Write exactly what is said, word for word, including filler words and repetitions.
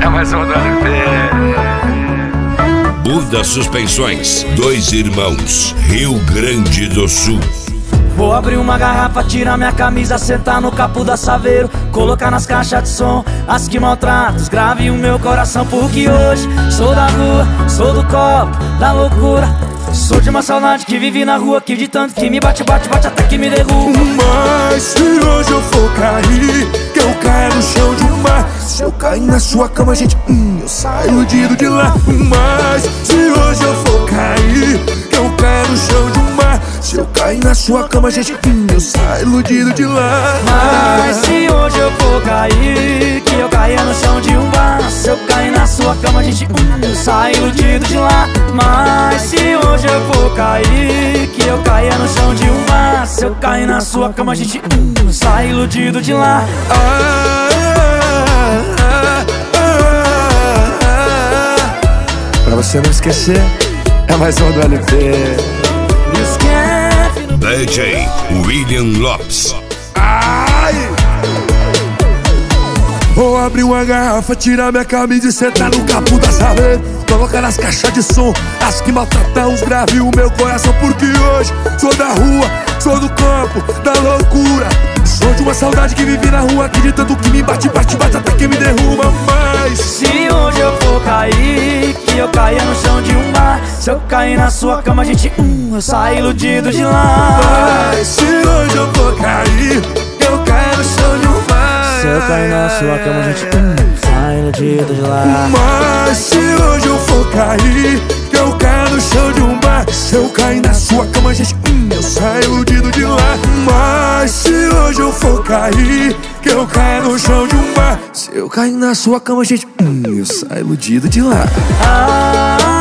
É mais um do L P. Buda Suspensões, dois irmãos, Rio Grande do Sul. Vou abrir uma garrafa, tirar minha camisa, sentar no capô da Saveiro, colocar nas caixas de som as que maltratos, grave o meu coração, porque hoje sou da rua, sou do copo, da loucura. Sou de uma saudade que vive na rua, que de tanto que me bate, bate, bate até que me derruba. Mas se hoje eu for cair, que eu caia no chão de um mar. Se eu cair na sua cama, gente, hum, eu saio iludido de lá. Mas se hoje eu for cair, que eu caia no chão de um mar. Se eu cair na sua cama, gente, hum, eu saio iludido de lá. Mas se hoje eu for cair, que eu caia no chão de um bar. Se eu cair na sua cama, gente, hum, eu saio iludido de lá. Mas se hoje eu for cair, que eu caia no chão de um bar. Se eu cair na sua cama, gente, hum, eu saio iludido de lá. Ah, ah, ah, ah. Pra você não esquecer, é mais um do L P. D J William Lopes. Ai! Vou abrir uma garrafa, tirar minha camisa e sentar no capô da Saveiro, colocar nas caixas de som as que maltratam os graves o meu coração, porque hoje sou da rua, sou do campo, da loucura. Sou de uma saudade que vive na rua, que de tanto que me bate, bate, bate até que me derruba. Mas se hoje eu for cair, que eu caia no chão de um bar. Se eu cair na sua cama, gente, hum, eu saio iludido de lá. Mas se hoje eu for cair, que eu caia no chão de um bar. Se eu cair na sua cama, gente, hum, saio iludido de lá. Mas se hoje eu for cair, que eu caia no chão de um bar. Se eu cair na sua cama, gente, hum, eu saio iludido de lá. Mas se hoje eu for cair, que eu caia no chão de um bar. Se eu cair na sua cama, gente, hum, eu saio iludido de lá. Ah,